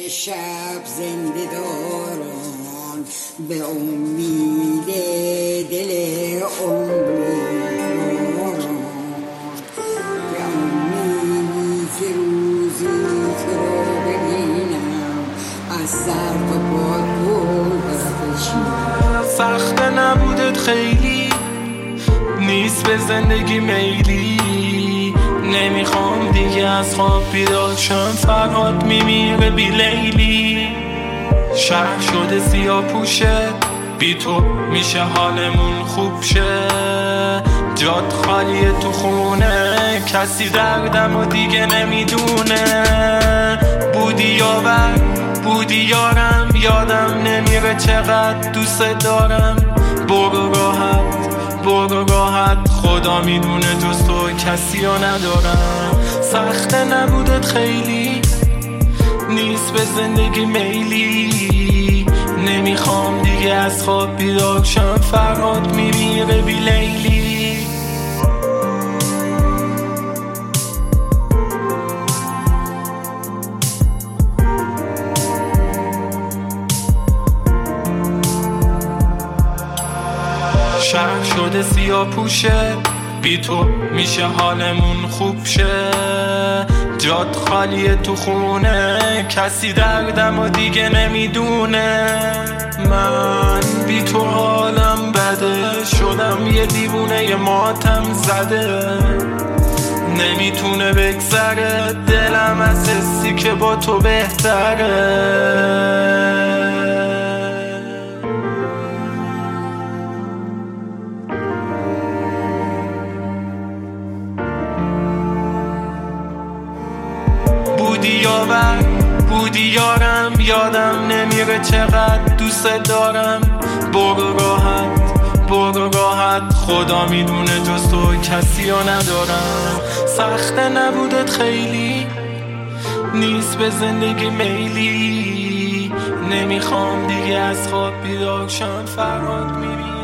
شب زنده داران به امید دل امیدواران، به امیدی که روزی تو رو ببینم از سر تا پا گل بکشیم. سخت نبودت خیلی، نیست به زندگی میلی، نمیخوام دیگه از خواب بیدار شم، فرهاد میمیره بی لیلی. شهر شده سیاه پوشه، بی تو میشه حالمون خوب شه. جاد خالیه تو خونه، کسی دردم و دیگه نمیدونه. بودی یاور بودی یارم، یادم نمیره چقدر دوست دارم. برو راحت خدا میدونه جز تو کسی ها ندارم. سخت نبودت خیلی، نیست به زندگی میلی، نمیخوام دیگه از خواب بیدار شم، فرهاد میمیره بی لیلی. شهر شده سیاه پوشه، بی تو میشه حالمون خوب شه. جاد خالیه تو خونه، کسی دردم و دیگه نمیدونه. من بی تو حالم بده، شدم یه دیوونه ماتم زده. نمیتونه بگذره دلم از حسی که با تو بهتره. بودی یارم، یادم نمیره چقدر دوست دارم. برو راحت خدا میدونه جز تو کسی ها ندارم. سخت نبودت خیلی، نیست به زندگی میلی، نمیخوام دیگه از خواب بیدار شم، فرهاد میبینم.